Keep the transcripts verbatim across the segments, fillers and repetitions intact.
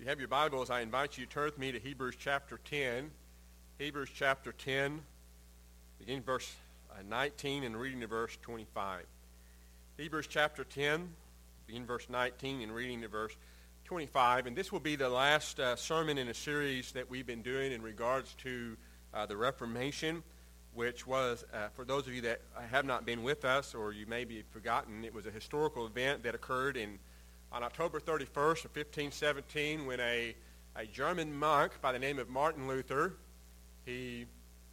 have your Bibles, I invite you to turn with me to Hebrews chapter ten. Hebrews chapter ten, beginning verse nineteen and reading to verse twenty-five. Hebrews chapter ten, beginning verse nineteen and reading to verse twenty-five. And this will be the last uh, sermon in a series that we've been doing in regards to uh, the Reformation, which was, uh, for those of you that have not been with us, or you may be forgotten, it was a historical event that occurred in on October thirty-first of fifteen seventeen, when a, a German monk by the name of Martin Luther, he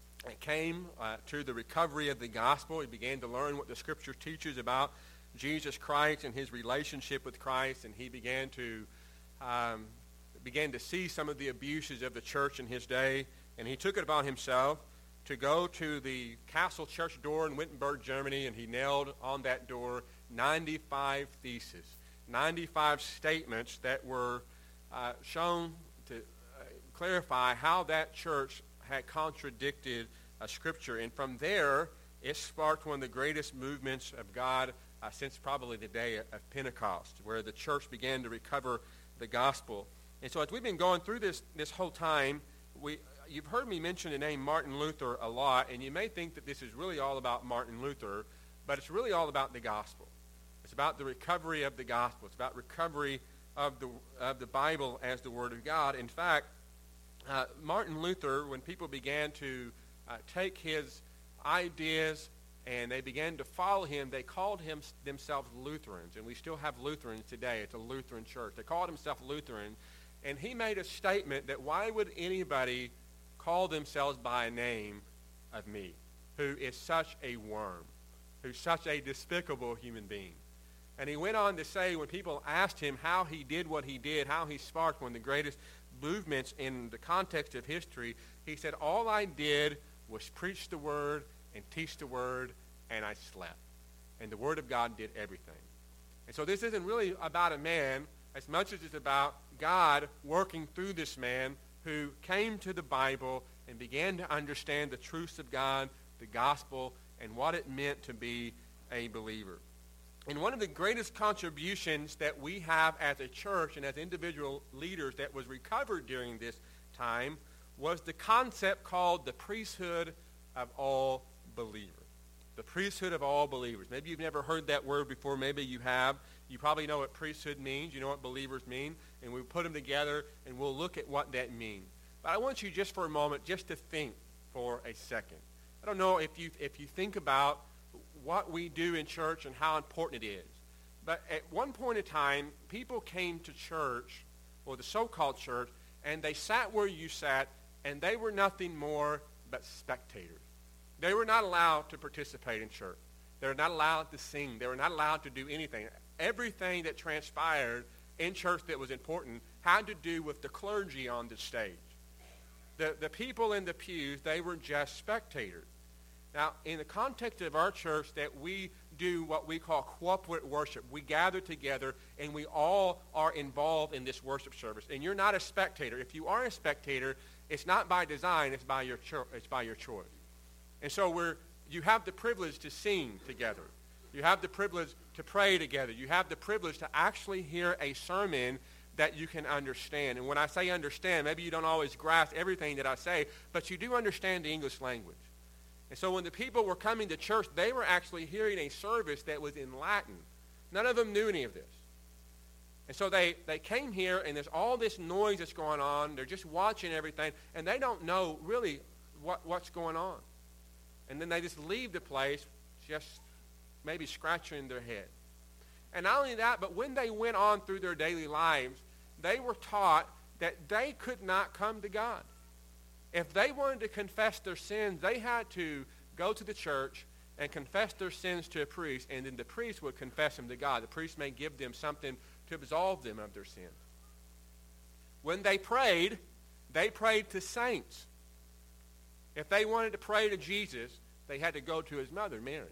came uh, to the recovery of the gospel. He began to learn what the Scripture teaches about Jesus Christ and his relationship with Christ, and he began to um, began to see some of the abuses of the church in his day, and he took it upon himself to go to the Castle Church door in Wittenberg, Germany, and he nailed on that door ninety-five theses. ninety-five statements that were uh, shown to uh, clarify how that church had contradicted uh, Scripture. And from there, it sparked one of the greatest movements of God uh, since probably the day of Pentecost, where the church began to recover the gospel. And so as we've been going through this this whole time, we you've heard me mention the name Martin Luther a lot, and you may think that this is really all about Martin Luther, but it's really all about the gospel. It's about the recovery of the gospel. It's about recovery of the of the Bible as the Word of God. In fact, uh, Martin Luther, when people began to uh, take his ideas and they began to follow him, they called him themselves Lutherans, and we still have Lutherans today. It's a Lutheran church. They called himself Lutheran, and he made a statement that why would anybody call themselves by a name of me, who is such a worm, who's such a despicable human being? And he went on to say, when people asked him how he did what he did, how he sparked one of the greatest movements in the context of history, he said, all I did was preach the Word and teach the Word, and I slept. And the Word of God did everything. And so this isn't really about a man as much as it's about God working through this man who came to the Bible and began to understand the truths of God, the gospel, and what it meant to be a believer. And one of the greatest contributions that we have as a church and as individual leaders that was recovered during this time was the concept called the priesthood of all believers. The priesthood of all believers. Maybe you've never heard that word before. Maybe you have. You probably know what priesthood means. You know what believers mean. And we put them together, and we'll look at what that means. But I want you just for a moment just to think for a second. I don't know if you if you think about what we do in church and how important it is. But at one point in time, people came to church, or the so-called church, and they sat where you sat, and they were nothing more but spectators. They were not allowed to participate in church. They were not allowed to sing. They were not allowed to do anything. Everything that transpired in church that was important had to do with the clergy on the stage. The, the people in the pews, they were just spectators. Now, in the context of our church, that we do what we call corporate worship. We gather together, and we all are involved in this worship service. And you're not a spectator. If you are a spectator, it's not by design. It's by your cho- it's by your choice. And so we're you have the privilege to sing together. You have the privilege to pray together. You have the privilege to actually hear a sermon that you can understand. And when I say understand, maybe you don't always grasp everything that I say, but you do understand the English language. And so when the people were coming to church, they were actually hearing a service that was in Latin. None of them knew any of this. And so they, they came here, and there's all this noise that's going on. They're just watching everything, and they don't know really what, what's going on. And then they just leave the place just maybe scratching their head. And not only that, but when they went on through their daily lives, they were taught that they could not come to God. If they wanted to confess their sins, they had to go to the church and confess their sins to a priest, and then the priest would confess them to God. The priest may give them something to absolve them of their sins. When they prayed, they prayed to saints. If they wanted to pray to Jesus, they had to go to his mother, Mary.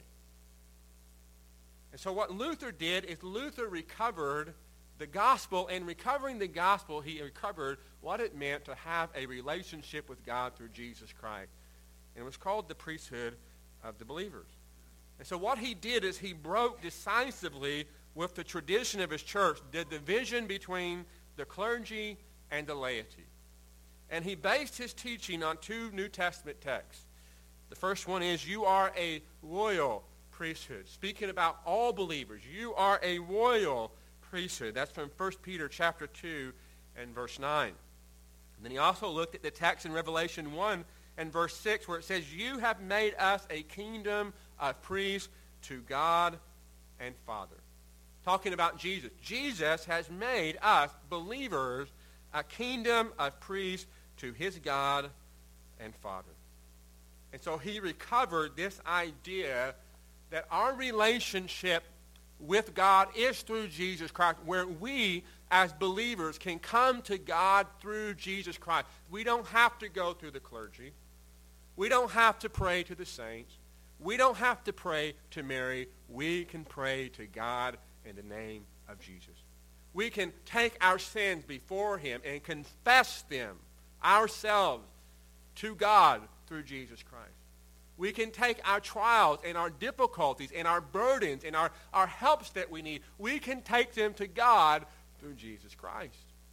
And so what Luther did is Luther recovered the gospel, and recovering the gospel, he recovered what it meant to have a relationship with God through Jesus Christ. And it was called the priesthood of the believers. And so what he did is he broke decisively with the tradition of his church, the division between the clergy and the laity. And he based his teaching on two New Testament texts. The first one is, you are a royal priesthood. Speaking about all believers, you are a royal priesthood. That's from First Peter chapter two and verse nine. And then he also looked at the text in Revelation one and verse six, where it says, you have made us a kingdom of priests to God and Father. Talking about Jesus. Jesus has made us, believers, a kingdom of priests to his God and Father. And so he recovered this idea that our relationship with God is through Jesus Christ, where we as believers can come to God through Jesus Christ. We don't have to go through the clergy. We don't have to pray to the saints. We don't have to pray to Mary. We can pray to God in the name of Jesus. We can take our sins before him and confess them ourselves to God through Jesus Christ. We can take our trials and our difficulties and our burdens and our, our helps that we need. We can take them to God through Jesus Christ.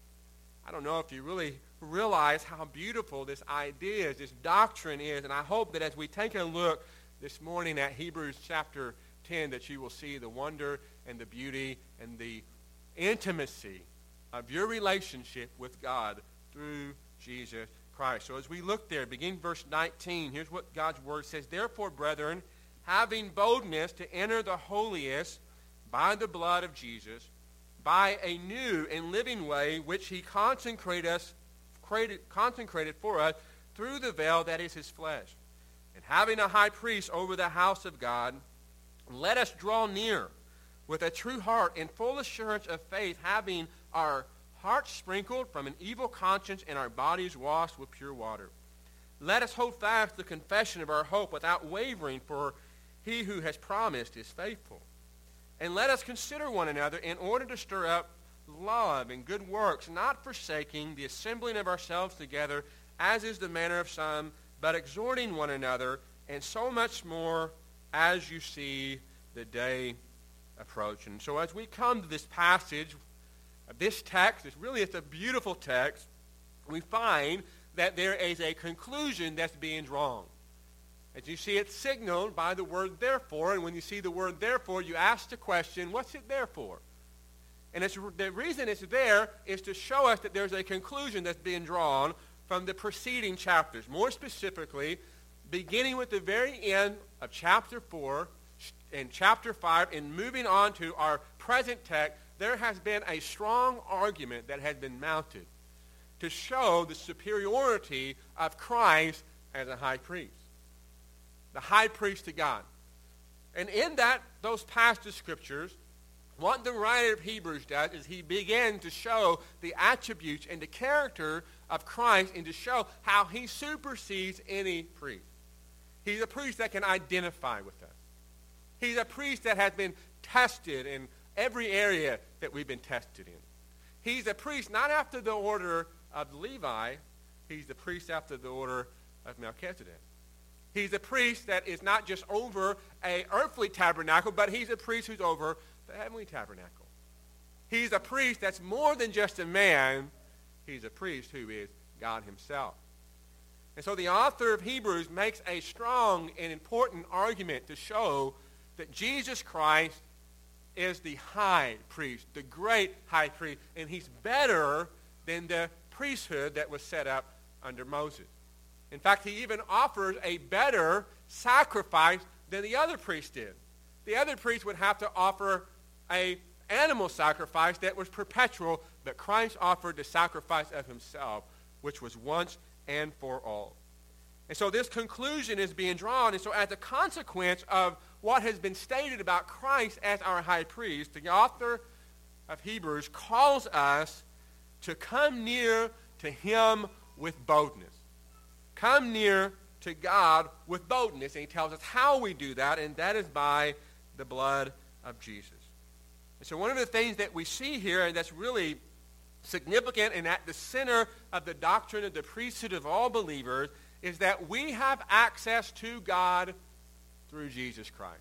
I don't know if you really realize how beautiful this idea is, this doctrine is, and I hope that as we take a look this morning at Hebrews chapter ten, that you will see the wonder and the beauty and the intimacy of your relationship with God through Jesus Christ. So as we look there, begin verse nineteen, here's what God's word says. Therefore, brethren, having boldness to enter the holiest by the blood of Jesus, by a new and living way which he consecrated us, created, consecrated for us through the veil that is his flesh. And having a high priest over the house of God, let us draw near with a true heart and full assurance of faith, having our hearts sprinkled from an evil conscience and our bodies washed with pure water. Let us hold fast the confession of our hope without wavering, for he who has promised is faithful. And let us consider one another in order to stir up love and good works, not forsaking the assembling of ourselves together, as is the manner of some, but exhorting one another, and so much more as you see the day approaching. So as we come to this passage, this text, is really, it's a beautiful text, we find that there is a conclusion that's being drawn. As you see, it's signaled by the word therefore, and when you see the word therefore, you ask the question, what's it there for? And it's, the reason it's there is to show us that there's a conclusion that's being drawn from the preceding chapters. More specifically, beginning with the very end of chapter four and chapter five and moving on to our present text, there has been a strong argument that has been mounted to show the superiority of Christ as a high priest. The high priest to God. And in that, those passage of scriptures, what the writer of Hebrews does is he begins to show the attributes and the character of Christ and to show how he supersedes any priest. He's a priest that can identify with us. He's a priest that has been tested in every area that we've been tested in. He's a priest not after the order of Levi. He's the priest after the order of Melchizedek. He's a priest that is not just over an earthly tabernacle, but he's a priest who's over the heavenly tabernacle. He's a priest that's more than just a man. He's a priest who is God himself. And so the author of Hebrews makes a strong and important argument to show that Jesus Christ is the high priest, the great high priest, and he's better than the priesthood that was set up under Moses. In fact, he even offers a better sacrifice than the other priest did. The other priest would have to offer an animal sacrifice that was perpetual, but Christ offered the sacrifice of himself, which was once and for all. And so this conclusion is being drawn, and so as a consequence of what has been stated about Christ as our high priest, the author of Hebrews calls us to come near to him with boldness. Come near to God with boldness. And he tells us how we do that, and that is by the blood of Jesus. And so one of the things that we see here, and that's really significant and at the center of the doctrine of the priesthood of all believers, is that we have access to God through Jesus Christ.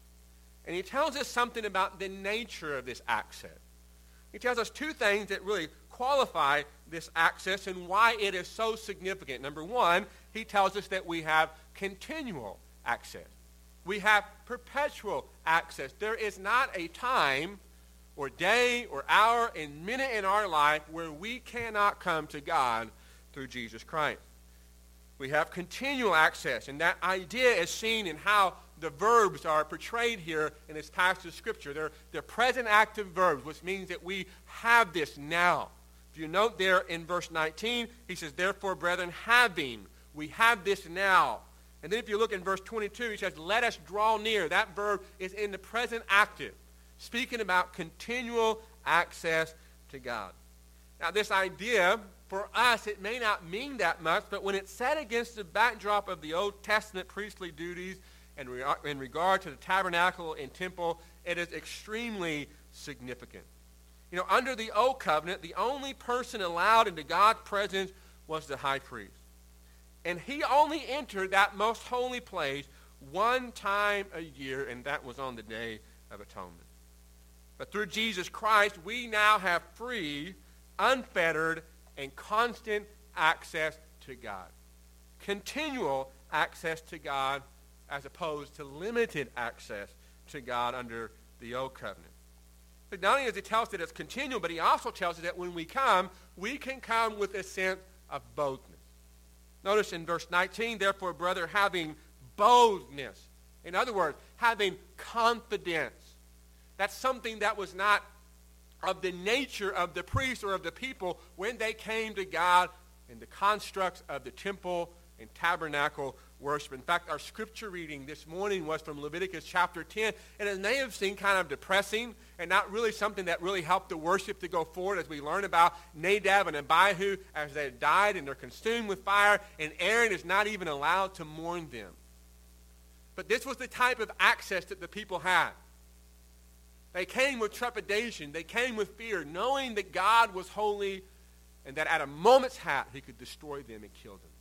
And he tells us something about the nature of this access. He tells us two things that really qualify this access and why it is so significant. Number one, he tells us that we have continual access. We have perpetual access. There is not a time or day or hour and minute in our life where we cannot come to God through Jesus Christ. We have continual access, and that idea is seen in how the verbs are portrayed here in this passage of Scripture. They're, they're present active verbs, which means that we have this now. If you note there in verse nineteen, he says, therefore, brethren, having, we have this now. And then if you look in verse twenty-two, he says, let us draw near. That verb is in the present active, speaking about continual access to God. Now, this idea, for us, it may not mean that much, but when it's set against the backdrop of the Old Testament priestly duties and re- in regard to the tabernacle and temple, it is extremely significant. You know, under the Old Covenant, the only person allowed into God's presence was the high priest. And he only entered that most holy place one time a year, and that was on the Day of Atonement. But through Jesus Christ, we now have free, unfettered, and constant access to God. Continual access to God as opposed to limited access to God under the Old Covenant. But not only does he tell us that it's continual, but he also tells us that when we come, we can come with a sense of boldness. Notice in verse nineteen, therefore, brother, having boldness. In other words, having confidence. That's something that was not of the nature of the priests or of the people when they came to God in the constructs of the temple and tabernacle worship. In fact, our scripture reading this morning was from Leviticus chapter ten, and it may have seemed kind of depressing and not really something that really helped the worship to go forward as we learn about Nadab and Abihu as they died and they're consumed with fire, and Aaron is not even allowed to mourn them. But this was the type of access that the people had. They came with trepidation. They came with fear, knowing that God was holy and that at a moment's hat he could destroy them and kill them.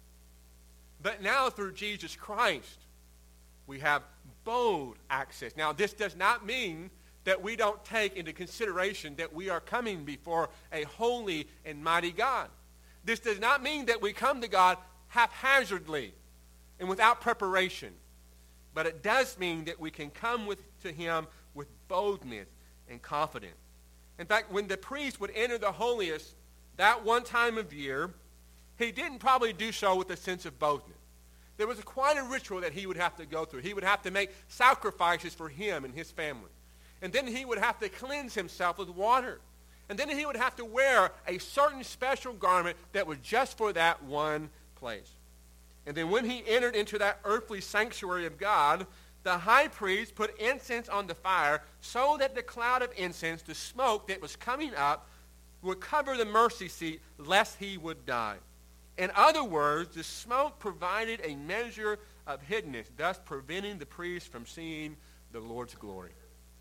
But now through Jesus Christ, we have bold access. Now, this does not mean that we don't take into consideration that we are coming before a holy and mighty God. This does not mean that we come to God haphazardly and without preparation. But it does mean that we can come with, to him with boldness and confidence. In fact, when the priest would enter the holiest that one time of year, he didn't probably do so with a sense of boldness. There was a, quite a ritual that he would have to go through. He would have to make sacrifices for him and his family. And then he would have to cleanse himself with water. And then he would have to wear a certain special garment that was just for that one place. And then when he entered into that earthly sanctuary of God, the high priest put incense on the fire so that the cloud of incense, the smoke that was coming up, would cover the mercy seat lest he would die. In other words, the smoke provided a measure of hiddenness, thus preventing the priest from seeing the Lord's glory.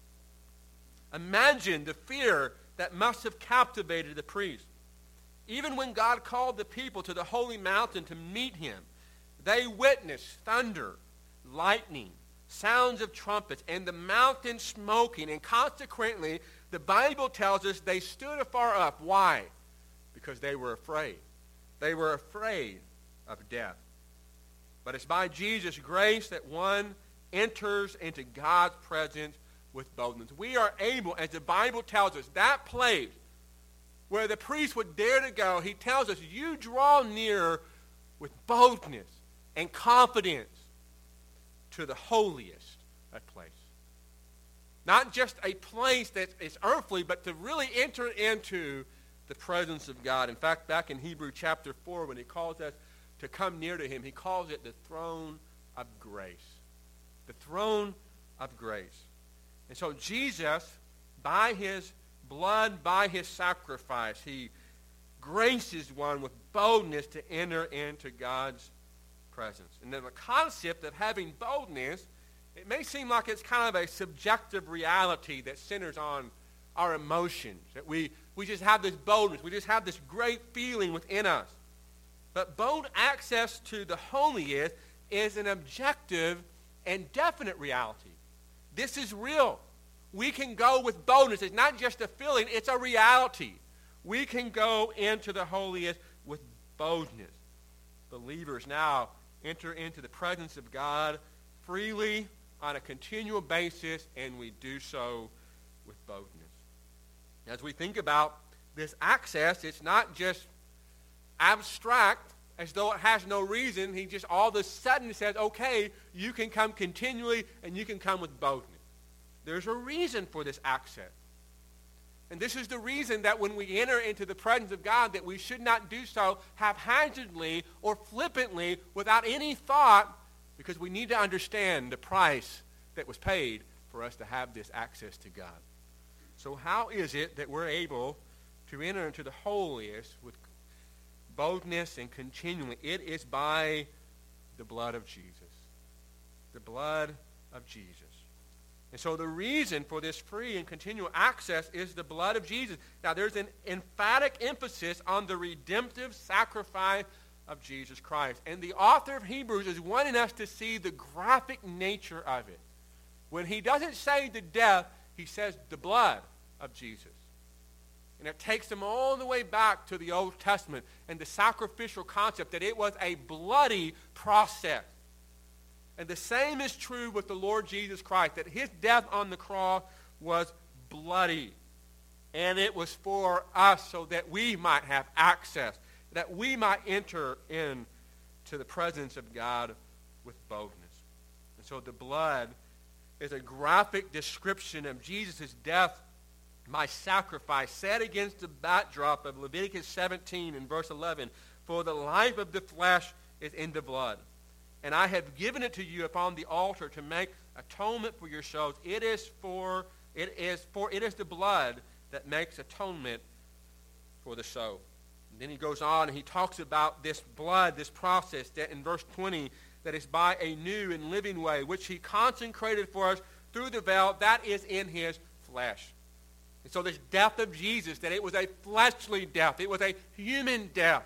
Imagine the fear that must have captivated the priest. Even when God called the people to the holy mountain to meet him, they witnessed thunder, lightning, sounds of trumpets, and the mountain smoking. And consequently, the Bible tells us they stood afar up. Why? Because they were afraid. They were afraid of death. But it's by Jesus' grace that one enters into God's presence with boldness. We are able, as the Bible tells us, that place where the priest would dare to go, he tells us, you draw near with boldness and confidence to the holiest of places. Not just a place that is earthly, but to really enter into the presence of God. In fact, back in Hebrews chapter four, when he calls us to come near to him, he calls it the throne of grace. The throne of grace. And so Jesus, by his blood, by his sacrifice, he graces one with boldness to enter into God's presence. And then the concept of having boldness, it may seem like it's kind of a subjective reality that centers on our emotions, that we, we just have this boldness, we just have this great feeling within us. But bold access to the holiest is an objective and definite reality. This is real. We can go with boldness. It's not just a feeling, it's a reality. We can go into the holiest with boldness. Believers now enter into the presence of God freely on a continual basis, and we do so with boldness. As we think about this access, it's not just abstract, as though it has no reason. He just all of a sudden says, okay, you can come continually, and you can come with boldness. There's a reason for this access. And this is the reason that when we enter into the presence of God, that we should not do so haphazardly or flippantly without any thought, because we need to understand the price that was paid for us to have this access to God. So how is it that we're able to enter into the holiest with boldness and continually? It is by the blood of Jesus. The blood of Jesus. And so the reason for this free and continual access is the blood of Jesus. Now there's an emphatic emphasis on the redemptive sacrifice of Jesus Christ. And the author of Hebrews is wanting us to see the graphic nature of it. When he doesn't say the death, he says the blood of Jesus. And it takes them all the way back to the Old Testament and the sacrificial concept that it was a bloody process. And the same is true with the Lord Jesus Christ, that his death on the cross was bloody. And it was for us so that we might have access, that we might enter into the presence of God with boldness. And so the blood is a graphic description of Jesus' death by sacrifice, set against the backdrop of Leviticus seventeen and verse eleven. For the life of the flesh is in the blood. And I have given it to you upon the altar to make atonement for your souls. It is for it is for it is the blood that makes atonement for the soul. And then he goes on and he talks about this blood, this process that in verse twenty, that is by a new and living way, which he consecrated for us through the veil that is in his flesh. And so this death of Jesus, that it was a fleshly death, it was a human death.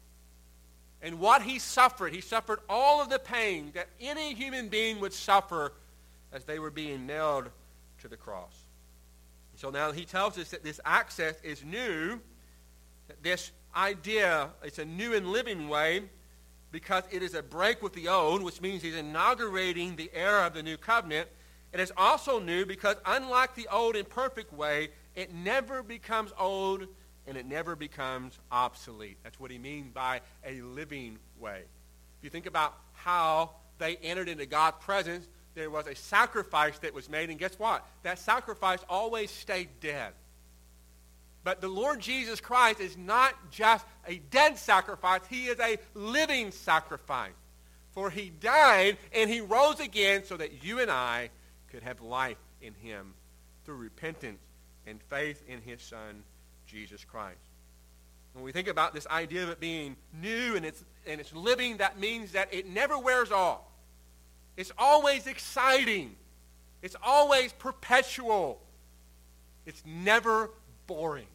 And what he suffered, he suffered all of the pain that any human being would suffer as they were being nailed to the cross. And so now he tells us that this access is new, that this idea, it's a new and living way, because it is a break with the old, which means he's inaugurating the era of the new covenant. It is also new because unlike the old and perfect way, it never becomes old and it never becomes obsolete. That's what he means by a living way. If you think about how they entered into God's presence, there was a sacrifice that was made, and guess what? That sacrifice always stayed dead. But the Lord Jesus Christ is not just a dead sacrifice. He is a living sacrifice. For he died and he rose again so that you and I could have life in him through repentance and faith in his Son, Jesus Christ. When we think about this idea of it being new and it's, and it's living, that means that it never wears off. It's always exciting. It's always perpetual. It's never boring.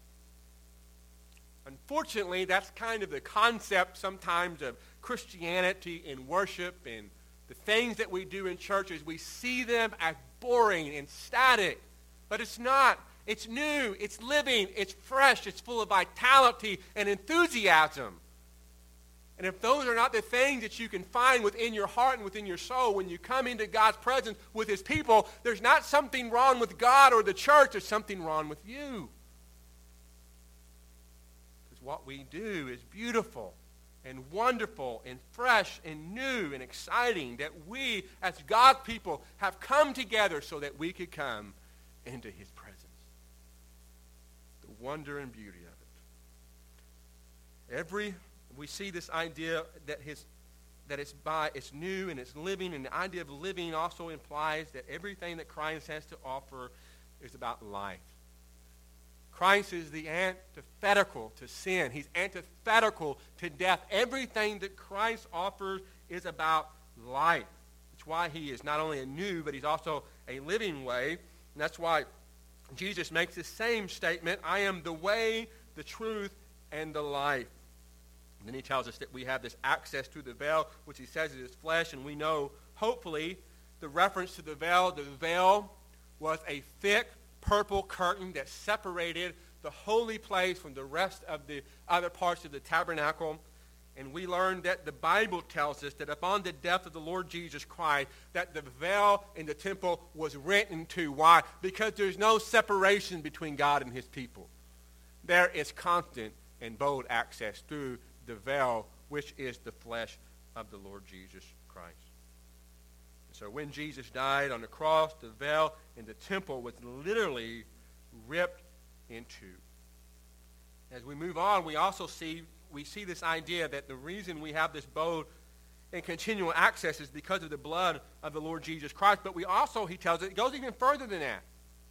Unfortunately, that's kind of the concept sometimes of Christianity and worship and the things that we do in churches. We see them as boring and static, but it's not. It's new, it's living, it's fresh, it's full of vitality and enthusiasm. And if those are not the things that you can find within your heart and within your soul when you come into God's presence with his people, there's not something wrong with God or the church, there's something wrong with you. Because what we do is beautiful and wonderful and fresh and new and exciting, that we as God's people have come together so that we could come into his presence. The wonder and beauty of it. Every we see this idea that his that it's by it's new and it's living, and the idea of living also implies that everything that Christ has to offer is about life. Christ is the antithetical to sin. He's antithetical to death. Everything that Christ offers is about life. That's why he is not only a new, but he's also a living way. And that's why Jesus makes the same statement, I am the way, the truth, and the life. And then he tells us that we have this access to the veil, which he says is his flesh, and we know, hopefully, the reference to the veil. The veil was a thick purple curtain that separated the the holy place from the rest of the other parts of the tabernacle. And we learned that the Bible tells us that upon the death of the Lord Jesus Christ, that the veil in the temple was rent in two. Why? Because there's no separation between God and his people. There is constant and bold access through the veil, which is the flesh of the Lord Jesus Christ. So when Jesus died on the cross, the veil in the temple was literally ripped in two. As we move on, we also see we see this idea that the reason we have this bold and continual access is because of the blood of the Lord Jesus Christ. But we also, he tells us, it goes even further than that.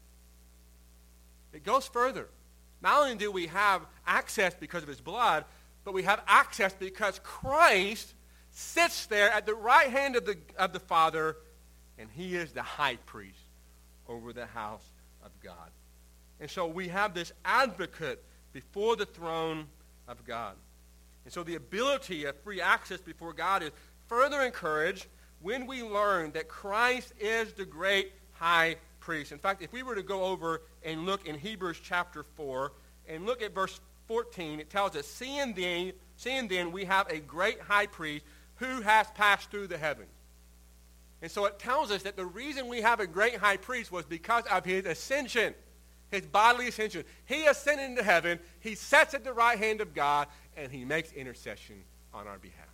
It goes further. Not only do we have access because of his blood, but we have access because Christ sits there at the right hand of the, of the Father, and he is the high priest over the house of God. And so we have this advocate before the throne of God. And so the ability of free access before God is further encouraged when we learn that Christ is the great high priest. In fact, if we were to go over and look in Hebrews chapter four and look at verse fourteen, it tells us, Seeing then, seeing then we have a great high priest who has passed through the heavens. And so it tells us that the reason we have a great high priest was because of his ascension. His bodily ascension. He ascended into heaven. He sits at the right hand of God, and he makes intercession on our behalf.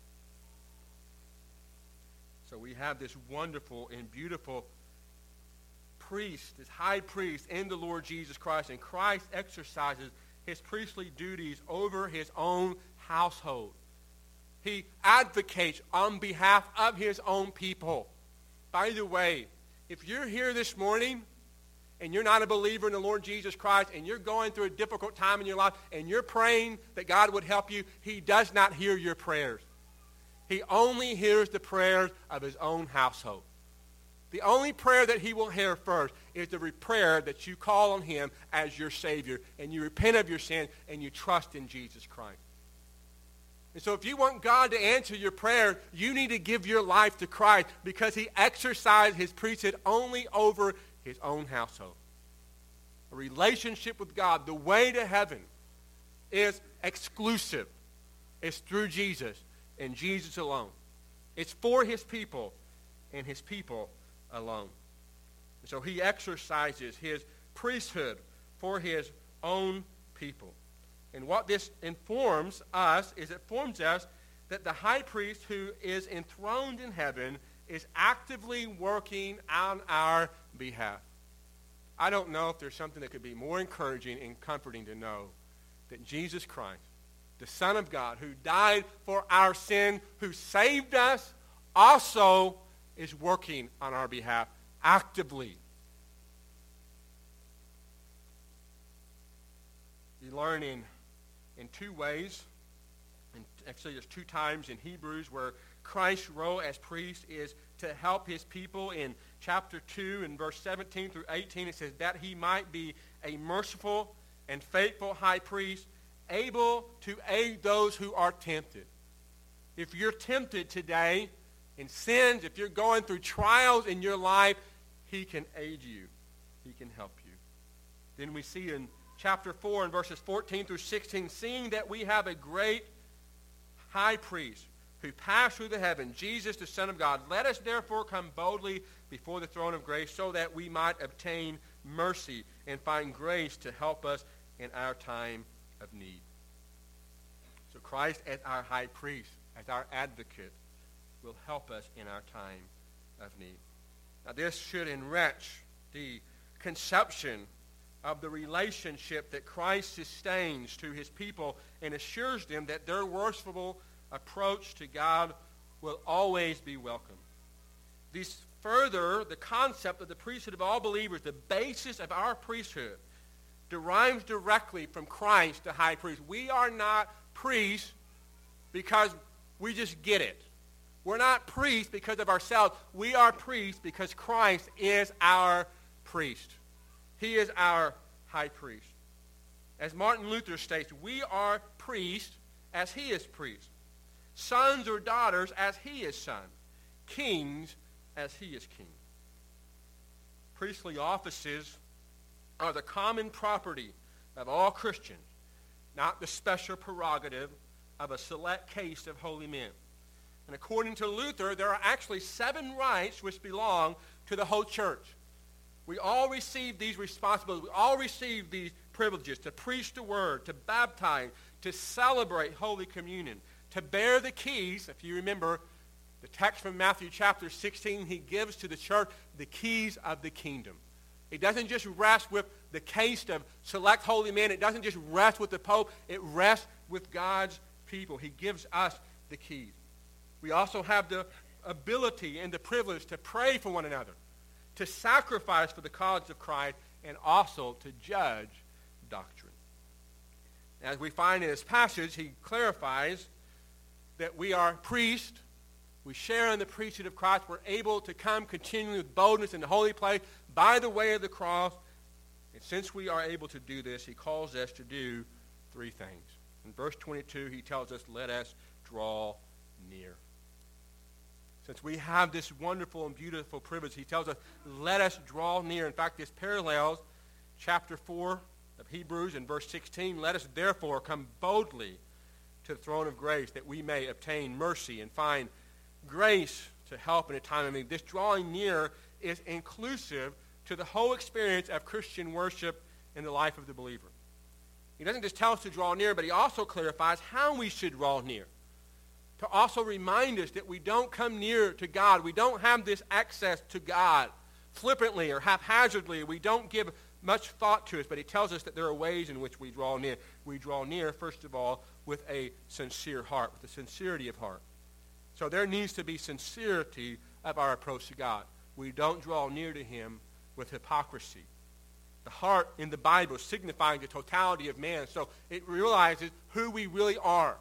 So we have this wonderful and beautiful priest, this high priest in the Lord Jesus Christ, and Christ exercises his priestly duties over his own household. He advocates on behalf of his own people. By the way, if you're here this morning and you're not a believer in the Lord Jesus Christ, and you're going through a difficult time in your life, and you're praying that God would help you, he does not hear your prayers. He only hears the prayers of his own household. The only prayer that he will hear first is the prayer that you call on him as your Savior, and you repent of your sin, and you trust in Jesus Christ. And so if you want God to answer your prayer, you need to give your life to Christ, because he exercised his priesthood only over his own household. A relationship with God, the way to heaven, is exclusive. It's through Jesus and Jesus alone. It's for his people and his people alone. And so he exercises his priesthood for his own people. And what this informs us is it informs us that the high priest who is enthroned in heaven is actively working on our behalf. I don't know if there's something that could be more encouraging and comforting to know that Jesus Christ, the Son of God, who died for our sin, who saved us, also is working on our behalf actively. We learn in, in two ways. And actually, there's two times in Hebrews where Christ's role as priest is to help his people. In chapter two, in verse seventeen through eighteen, it says, that he might be a merciful and faithful high priest, able to aid those who are tempted. If you're tempted today in sins, if you're going through trials in your life, he can aid you. He can help you. Then we see in chapter four, in verses fourteen through sixteen, seeing that we have a great high priest who passed through the heaven, Jesus, the Son of God, let us therefore come boldly before the throne of grace so that we might obtain mercy and find grace to help us in our time of need. So Christ as our high priest, as our advocate, will help us in our time of need. Now this should enrich the conception of the relationship that Christ sustains to his people and assures them that their worshipful approach to God will always be welcome. These further the concept of the priesthood of all believers, the basis of our priesthood, derives directly from Christ, the high priest. We are not priests because we just get it. We're not priests because of ourselves. We are priests because Christ is our priest. He is our high priest. As Martin Luther states, we are priests as he is priest. Sons or daughters as he is son. Kings as he is king. Priestly offices are the common property of all Christians, not the special prerogative of a select case of holy men. And according to Luther, there are actually seven rights which belong to the whole church. We all receive these responsibilities. We all receive these privileges to preach the word, to baptize, to celebrate Holy Communion, to bear the keys. If you remember the text from Matthew chapter sixteen, he gives to the church the keys of the kingdom. It doesn't just rest with the case of select holy men. It doesn't just rest with the Pope. It rests with God's people. He gives us the keys. We also have the ability and the privilege to pray for one another, to sacrifice for the cause of Christ, and also to judge doctrine. As we find in this passage, he clarifies that we are priests. We share in the priesthood of Christ. We're able to come continually with boldness in the holy place by the way of the cross. And since we are able to do this, he calls us to do three things. In verse twenty-two, he tells us, let us draw near. Since we have this wonderful and beautiful privilege, he tells us, let us draw near. In fact, this parallels chapter four of Hebrews in verse sixteen. Let us therefore come boldly to the throne of grace that we may obtain mercy and find grace to help in a time of need. This drawing near is inclusive to the whole experience of Christian worship in the life of the believer. He doesn't just tell us to draw near, but he also clarifies how we should draw near. To also remind us that we don't come near to God. We don't have this access to God flippantly or haphazardly. We don't give much thought to it, but he tells us that there are ways in which we draw near. We draw near, first of all, with a sincere heart, with a sincerity of heart. So there needs to be sincerity of our approach to God. We don't draw near to him with hypocrisy. The heart in the Bible signifying the totality of man, so it realizes who we really are.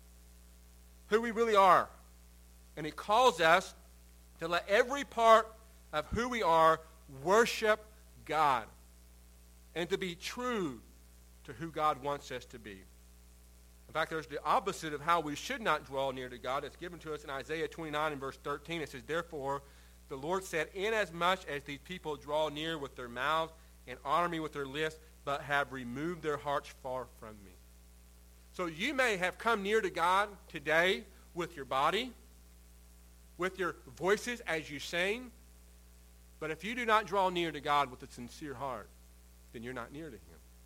Who we really are. And he calls us to let every part of who we are worship God and to be true to who God wants us to be. In fact, there's the opposite of how we should not draw near to God. It's given to us in Isaiah twenty-nine and verse thirteen. It says, therefore, the Lord said, inasmuch as these people draw near with their mouths and honor me with their lips, but have removed their hearts far from me. So you may have come near to God today with your body, with your voices as you sing, but if you do not draw near to God with a sincere heart, then you're not near to him.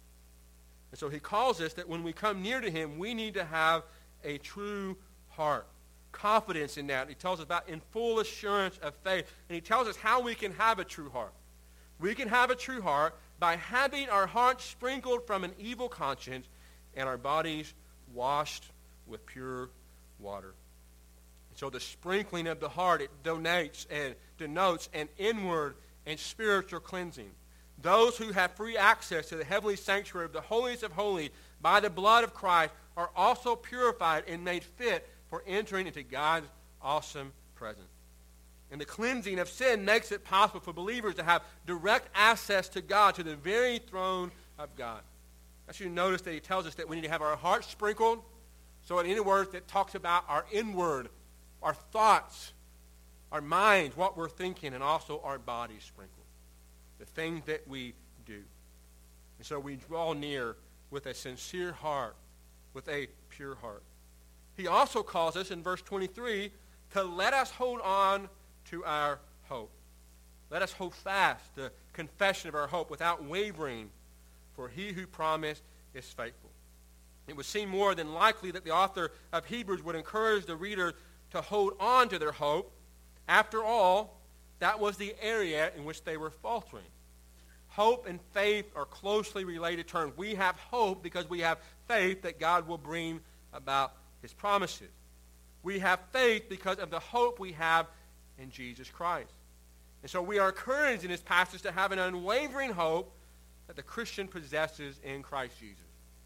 And so he calls us that when we come near to him, we need to have a true heart, confidence in that. He tells us about in full assurance of faith, and he tells us how we can have a true heart. We can have a true heart by having our hearts sprinkled from an evil conscience and our bodies washed with pure water. And so the sprinkling of the heart, it donates and denotes an inward and spiritual cleansing. Those who have free access to the heavenly sanctuary of the holiest of holies by the blood of Christ are also purified and made fit for entering into God's awesome presence. And the cleansing of sin makes it possible for believers to have direct access to God, to the very throne of God. I should notice that he tells us that we need to have our hearts sprinkled. So in other words, that talks about our inward, our thoughts, our minds, what we're thinking, and also our bodies sprinkled. The things that we do. And so we draw near with a sincere heart, with a pure heart. He also calls us in verse twenty-three to let us hold on to our hope. Let us hold fast the confession of our hope without wavering, for he who promised is faithful. It would seem more than likely that the author of Hebrews would encourage the reader to hold on to their hope. After all, that was the area in which they were faltering. Hope and faith are closely related terms. We have hope because we have faith that God will bring about his promises. We have faith because of the hope we have in Jesus Christ. And so we are encouraged in this passage to have an unwavering hope that the Christian possesses in Christ Jesus.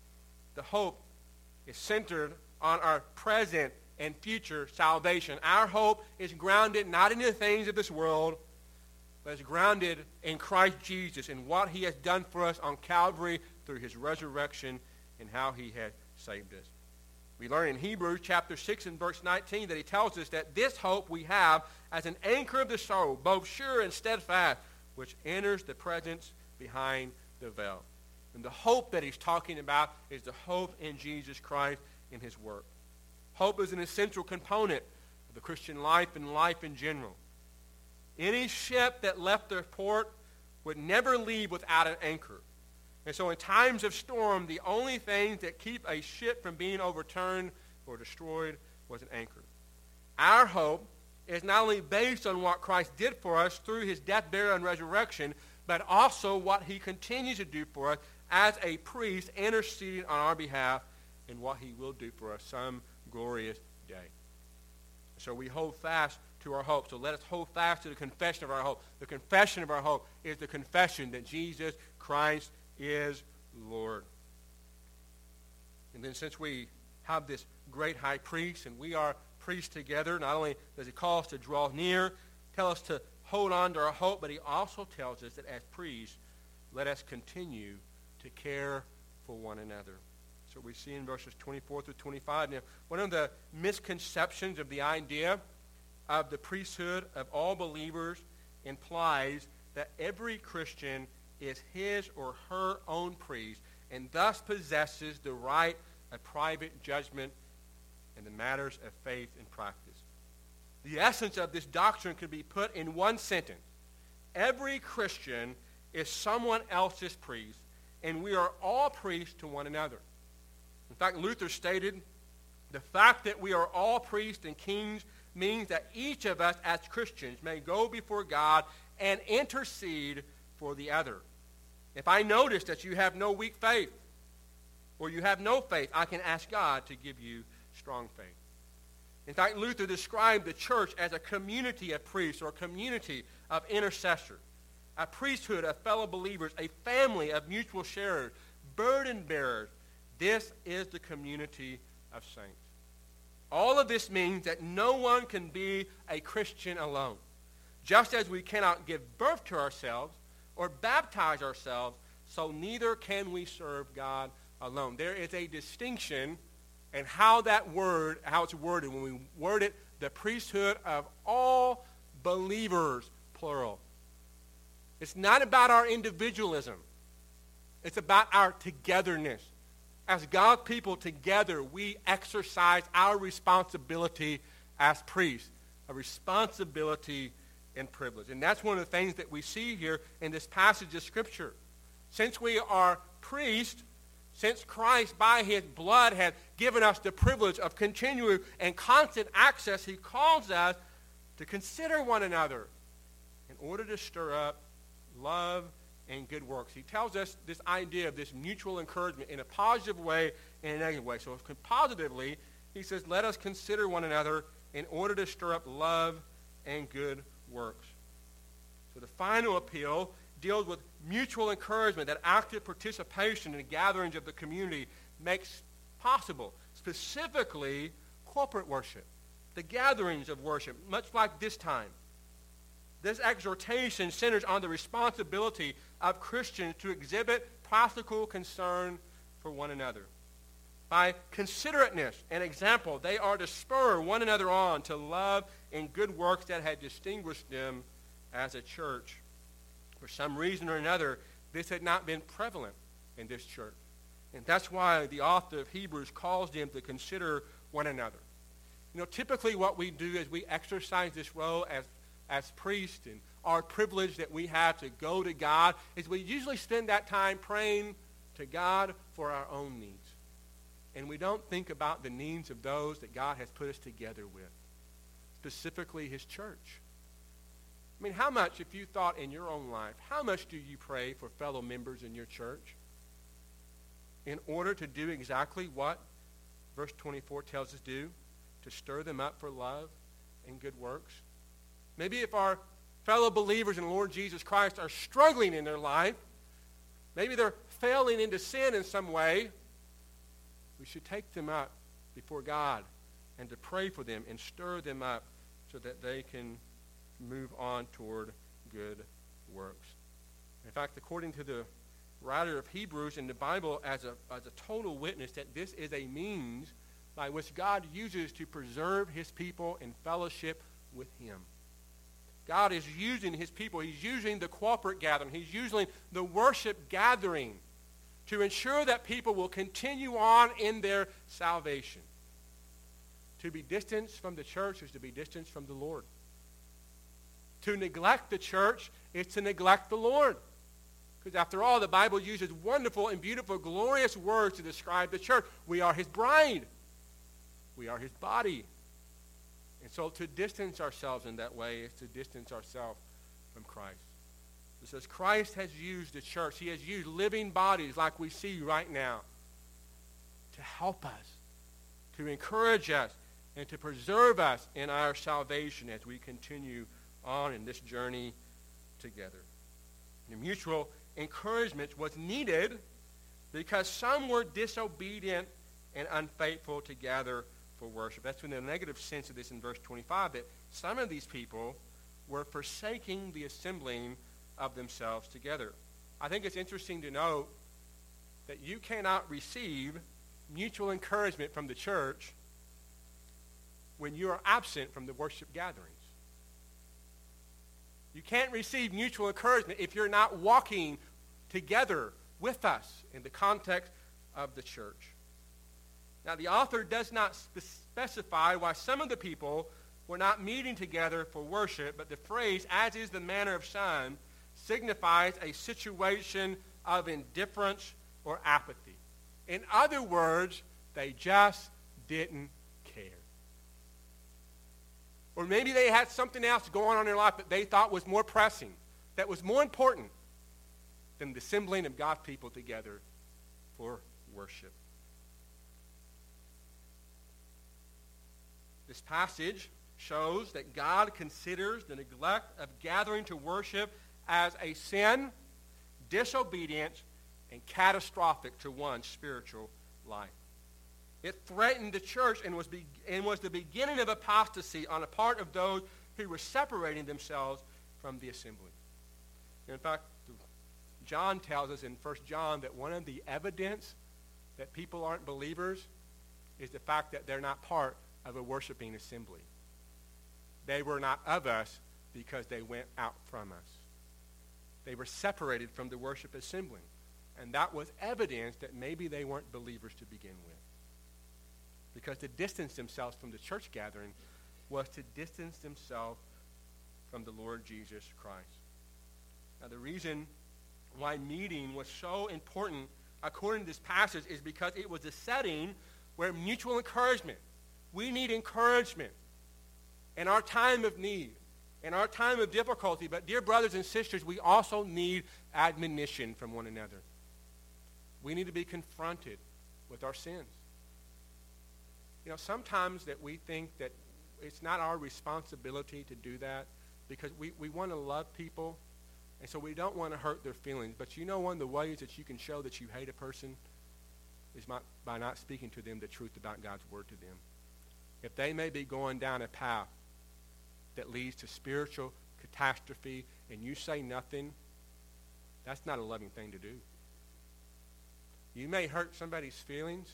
The hope is centered on our present and future salvation. Our hope is grounded not in the things of this world, but is grounded in Christ Jesus and what he has done for us on Calvary through his resurrection and how he has saved us. We learn in Hebrews chapter six and verse nineteen that he tells us that this hope we have as an anchor of the soul, both sure and steadfast, which enters the presence behind the veil. And the hope that he's talking about is the hope in Jesus Christ in his work. Hope is an essential component of the Christian life and life in general. Any ship that left their port would never leave without an anchor. And so in times of storm, the only things that keep a ship from being overturned or destroyed was an anchor. Our hope is not only based on what Christ did for us through his death, burial, and resurrection, but also what he continues to do for us as a priest interceding on our behalf and what he will do for us some glorious day. So we hold fast to our hope. So let us hold fast to the confession of our hope. The confession of our hope is the confession that Jesus Christ is Lord. And then since we have this great high priest and we are priests together, not only does he call us to draw near, tell us to hold on to our hope, but he also tells us that as priests, let us continue to care for one another. So we see in verses twenty-four through twenty-five. Now, one of the misconceptions of the idea of the priesthood of all believers implies that every Christian is his or her own priest and thus possesses the right of private judgment in the matters of faith and practice. The essence of this doctrine could be put in one sentence. Every Christian is someone else's priest, and we are all priests to one another. In fact, Luther stated, the fact that we are all priests and kings means that each of us as Christians may go before God and intercede for the other. If I notice that you have no weak faith or you have no faith, I can ask God to give you strong faith. In fact, Luther described the church as a community of priests or a community of intercessors, a priesthood of fellow believers, a family of mutual sharers, burden bearers. This is the community of saints. All of this means that no one can be a Christian alone. Just as we cannot give birth to ourselves or baptize ourselves, so neither can we serve God alone. There is a distinction in how that word, how it's worded. When we word it, the priesthood of all believers, plural. It's not about our individualism. It's about our togetherness. As God's people together, we exercise our responsibility as priests, a responsibility and privilege. And that's one of the things that we see here in this passage of Scripture. Since we are priests, since Christ by his blood has given us the privilege of continual and constant access, he calls us to consider one another in order to stir up love and good works. He tells us this idea of this mutual encouragement in a positive way and a negative way. So positively, he says, let us consider one another in order to stir up love and good works. So the final appeal deals with mutual encouragement, that active participation in the gatherings of the community makes possible, specifically corporate worship, the gatherings of worship, much like this time. This exhortation centers on the responsibility of Christians to exhibit practical concern for one another. By considerateness and example, they are to spur one another on to love and good works that had distinguished them as a church. For some reason or another, this had not been prevalent in this church. And that's why the author of Hebrews calls them to consider one another. You know, typically what we do is we exercise this role as as priests, and our privilege that we have to go to God is we usually spend that time praying to God for our own needs. And we don't think about the needs of those that God has put us together with, specifically his church. I mean, how much, if you thought in your own life, how much do you pray for fellow members in your church in order to do exactly what verse twenty-four tells us to do, to stir them up for love and good works? Maybe if our fellow believers in the Lord Jesus Christ are struggling in their life, maybe they're failing into sin in some way, we should take them up before God and to pray for them and stir them up so that they can move on toward good works. In fact, according to the writer of Hebrews in the Bible as a, as a total witness, that this is a means by which God uses to preserve his people in fellowship with him. God is using his people. He's using the corporate gathering. He's using the worship gathering to ensure that people will continue on in their salvation. To be distanced from the church is to be distanced from the Lord. To neglect the church is to neglect the Lord. Because after all, the Bible uses wonderful and beautiful, glorious words to describe the church. We are his bride. We are his body. And so to distance ourselves in that way is to distance ourselves from Christ. It says Christ has used the church. He has used living bodies like we see right now to help us, to encourage us, and to preserve us in our salvation as we continue on in this journey together. And mutual encouragement was needed because some were disobedient and unfaithful to gather for worship. That's in the negative sense of this in verse twenty-five, that some of these people were forsaking the assembling of themselves together. I think it's interesting to note that you cannot receive mutual encouragement from the church when you are absent from the worship gatherings. You can't receive mutual encouragement if you're not walking together with us in the context of the church. Now, the author does not spe- specify why some of the people were not meeting together for worship, but the phrase, as is the manner of some, signifies a situation of indifference or apathy. In other words, they just didn't care. Or maybe they had something else going on in their life that they thought was more pressing, that was more important than the assembling of God's people together for worship. This passage shows that God considers the neglect of gathering to worship as a sin, disobedience, and catastrophic to one's spiritual life. It threatened the church and was, be, and was the beginning of apostasy on the part of those who were separating themselves from the assembly. In fact, John tells us in First John that one of the evidence that people aren't believers is the fact that they're not part of a worshiping assembly. They were not of us because they went out from us. They were separated from the worship assembly. And that was evidence that maybe they weren't believers to begin with. Because to distance themselves from the church gathering was to distance themselves from the Lord Jesus Christ. Now, the reason why meeting was so important, according to this passage, is because it was a setting where mutual encouragement. We need encouragement in our time of need, in our time of difficulty. But dear brothers and sisters, we also need admonition from one another. We need to be confronted with our sins. You know, sometimes that we think that it's not our responsibility to do that because we, we want to love people, and so we don't want to hurt their feelings. But you know one of the ways that you can show that you hate a person is by, by not speaking to them the truth about God's word to them. If they may be going down a path that leads to spiritual catastrophe and you say nothing, that's not a loving thing to do. You may hurt somebody's feelings,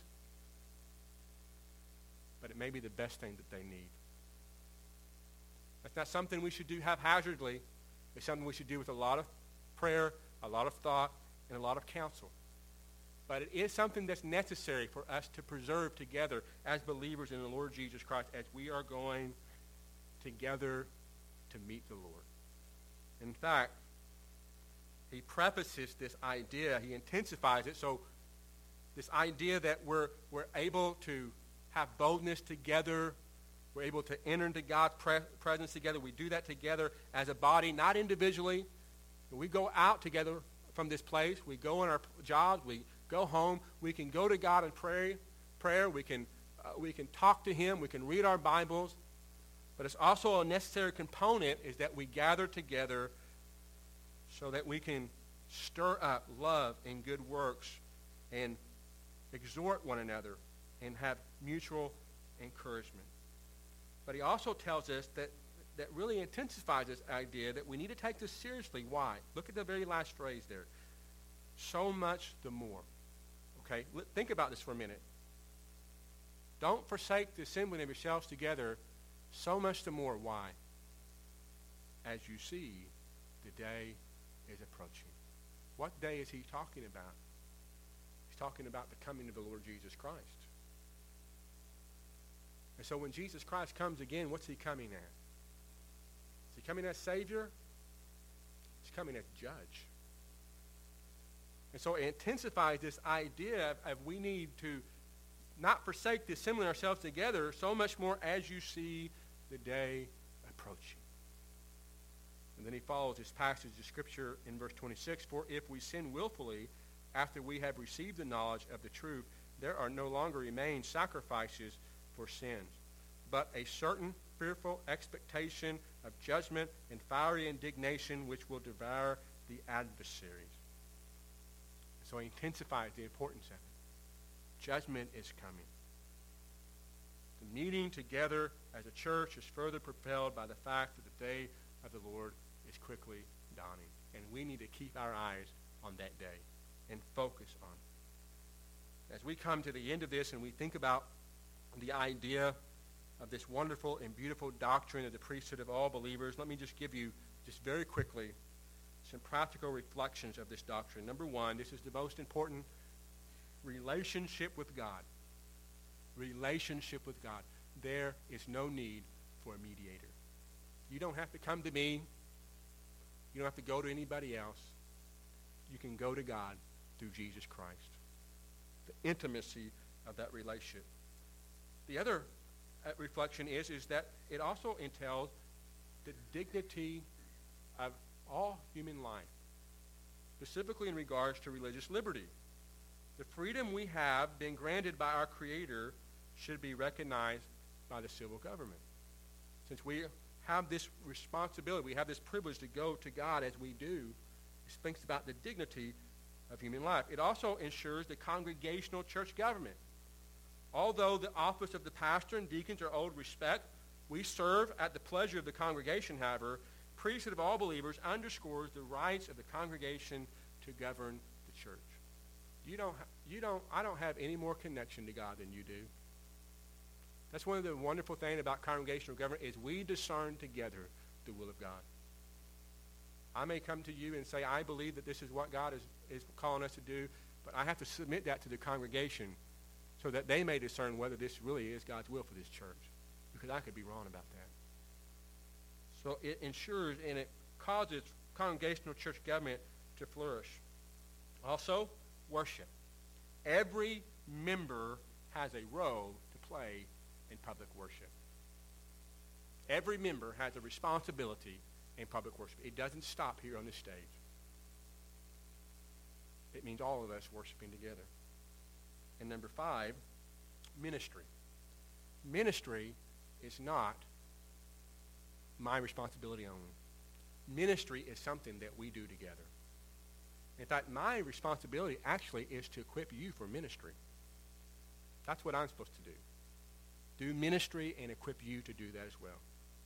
but it may be the best thing that they need. That's not something we should do haphazardly. It's something we should do with a lot of prayer, a lot of thought, and a lot of counsel. But it is something that's necessary for us to preserve together as believers in the Lord Jesus Christ as we are going together to meet the Lord. In fact, he prefaces this idea, he intensifies it, so this idea that we're, we're able to have boldness together, we're able to enter into God's pre- presence together. We do that together as a body, not individually. We go out together from this place. We go on our jobs. We go home. We can go to God and pray. Prayer. We can uh, we can talk to Him. We can read our Bibles. But it's also a necessary component is that we gather together so that we can stir up love and good works and exhort one another and have mutual encouragement. But he also tells us that that really intensifies this idea that we need to take this seriously. Why? Look at the very last phrase there. So much the more. Okay, think about this for a minute. Don't forsake the assembling of yourselves together, so much the more. Why? As you see, the day is approaching. What day is he talking about? He's talking about the coming of the Lord Jesus Christ. And so when Jesus Christ comes again, what's he coming as? Is he coming as Savior? He's coming as Judge. And so it intensifies this idea of, of we need to not forsake the assembling ourselves together, so much more as you see the day approaching. And then he follows this passage of Scripture in verse twenty-six, for if we sin willfully after we have received the knowledge of the truth, there are no longer remain sacrifices for sins, but a certain fearful expectation of judgment and fiery indignation which will devour the adversaries. So he intensifies the importance of it. Judgment is coming. The meeting together as a church is further propelled by the fact that the day of the Lord is quickly dawning. And we need to keep our eyes on that day and focus on it. As we come to the end of this and we think about the idea of this wonderful and beautiful doctrine of the priesthood of all believers, let me just give you, just very quickly, some practical reflections of this doctrine. Number one, this is the most important, relationship with God. Relationship with God. There is no need for a mediator. You don't have to come to me. You don't have to go to anybody else. You can go to God through Jesus Christ. The intimacy of that relationship. The other uh, reflection is, is that it also entails the dignity of all human life, specifically in regards to religious liberty. The freedom we have been granted by our Creator should be recognized by the civil government. Since we have this responsibility, we have this privilege to go to God as we do, it speaks about the dignity of human life. It also ensures the congregational church government. Although the office of the pastor and deacons are owed respect, we serve at the pleasure of the congregation, however. Priesthood of all believers underscores the rights of the congregation to govern the church. You don't, you don't, I don't have any more connection to God than you do. That's one of the wonderful things about congregational government is we discern together the will of God. I may come to you and say, I believe that this is what God is, is calling us to do, but I have to submit that to the congregation so that they may discern whether this really is God's will for this church, because I could be wrong about that. So it ensures and it causes congregational church government to flourish. Also, worship. Every member has a role to play in public worship. Every member has a responsibility in public worship. It doesn't stop here on this stage. It means all of us worshiping together. And number five, ministry. Ministry is not my responsibility only. Ministry is something that we do together. In fact, my responsibility actually is to equip you for ministry. That's what I'm supposed to do. Do ministry and equip you to do that as well.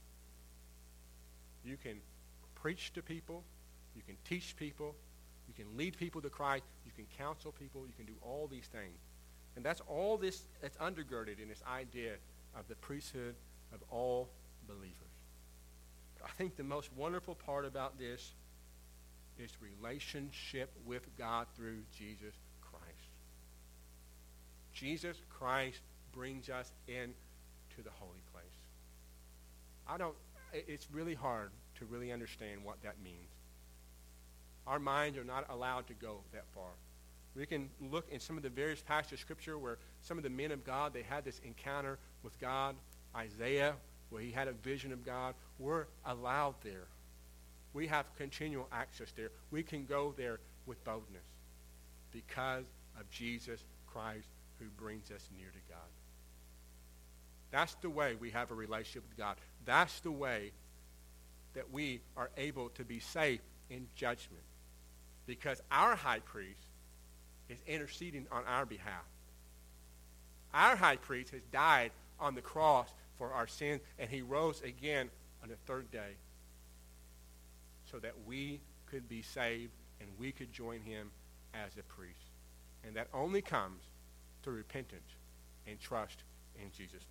You can preach to people. You can teach people. You can lead people to Christ. You can counsel people. You can do all these things. And that's all this that's undergirded in this idea of the priesthood of all believers. But I think the most wonderful part about this is relationship with God through Jesus Christ. Jesus Christ brings us into the holy place. I don't, it's really hard to really understand what that means. Our minds are not allowed to go that far. We can look in some of the various passages of Scripture where some of the men of God, they had this encounter with God. Isaiah, where he had a vision of God. We're allowed there. We have continual access there. We can go there with boldness because of Jesus Christ who brings us near to God. That's the way we have a relationship with God. That's the way that we are able to be safe in judgment because our high priest is interceding on our behalf. Our high priest has died on the cross for our sins, and he rose again on the third day so that we could be saved and we could join him as a priest. And that only comes through repentance and trust in Jesus.